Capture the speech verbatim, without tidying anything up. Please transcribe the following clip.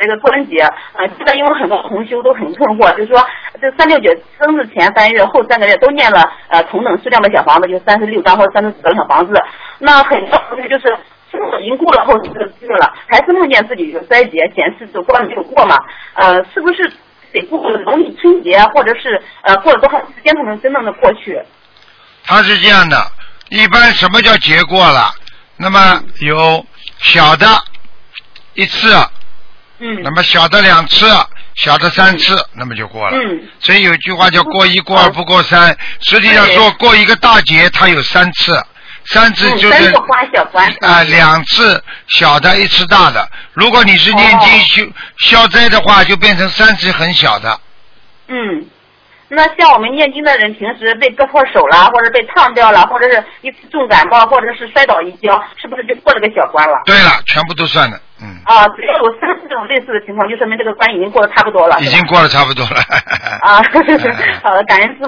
这个关节，呃，现在因为很多同修都很困惑，就是说这三六九生日前三月后三个月都念了呃同等数量的小房子，就三十六张或者三十四张小房子，那很多同学就是已经过了后四个月了，还是梦见自己有灾劫，显示就关没有过嘛？呃，是不是得过农历春节，或者是呃过了多长时间才能真正的过去？ 它是这样的，一般什么叫劫过了？那么有小的一次， 嗯， 那么小的两次，小的三次，嗯、那么就过了。 嗯， 所以有句话叫过一过二不过三，实际上说过一个大劫，它有三次。三次就是、 嗯、花小关啊、呃，两次小的，一次大的。如果你是念经消、哦、消灾的话，就变成三次很小的。 嗯，那像我们念经的人，平时被割破手了，或者被烫掉了，或者是一次重感冒，或者是摔倒一跤，是不是就过了个小关了？ 对了，全部都算的。嗯。 啊，只要有三次这种类似的情况，就说明这个关已经过得差不多了。 已经过了差不多了。 啊，好的，感恩师父。